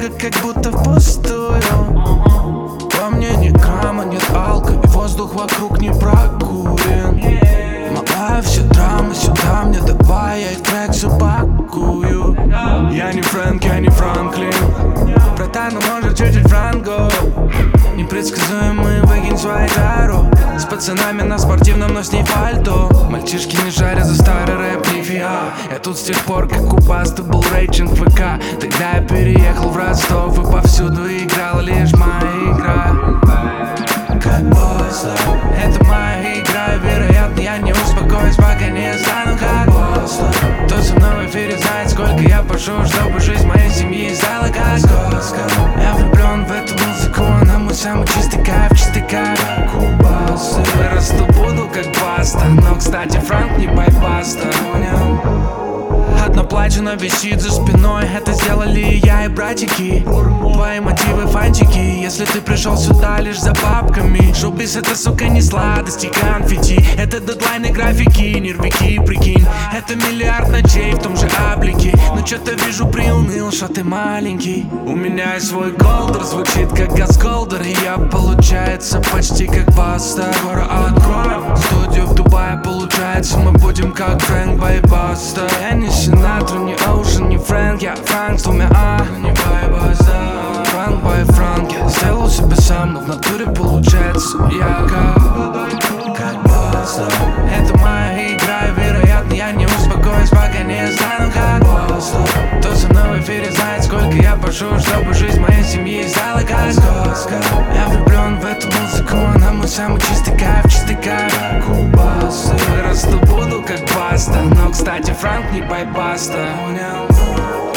Денег как будто впустую. Во мне ни грамма, нет алка, и воздух вокруг не прокурен. Малая все драмы, сюда мне давай, я их трек запакую. Я не Фрэнк, я не Франклин, братан, ну может чуть-чуть Франко. Непредсказуемый, выкинь свою жару. С пацанами на спортивном, но с ней пальто. Мальчишки не жарят за старый рэп, нифига. Я тут с тех пор, как у Басты был рейтинг ВК. Тогда я переехал в Ростов, и повсюду играла лишь моя игра. Как Баста, это моя игра, и вероятно я не успокоюсь, пока не стану как Баста. Кто со мной в эфире знает, сколько я пошу, чтобы жизнь моей семьи стала как сказка. Я влюблен в эту музыку, она мой самый чистый кайф, как у Басты. Вырасту, буду как Баста, но, кстати, Франк не байбаста, понял? Одно платье, но висит за спиной. Это сделали я и братики. Твои мотивы фантики. Если ты пришел сюда лишь за бабками, шоу-биз это, сука, не сладости, конфетти. Это дедлайны, графики, нервики, прикинь. Это миллиард ночей в том же облике. Но что-то вижу, приуныл, что ты маленький. У меня есть свой голдер, звучит как газголдер. И я, получается, почти как Баста. Скоро откроем студию в Дубае, получается, мы будем как Фрэнк Байбаста. Я не Синатра, не Оушен, не Фрэнк, я Франк с двумя А, но не Байбаста. Франк бай Франк, я сделал себя сам, но в натуре получается я как Баста. Это моя игра, и вероятно я не успокоюсь, пока не стану как Баста. Кто со мной в эфире знает, сколько я пошу, чтобы жизнь моей семьи стала как сказка. Я влюблен в эту музыку, она мой самый чистый кайф, как у Басты. Вырасту, буду как Баста, но, кстати, Франк не байбаста, понял?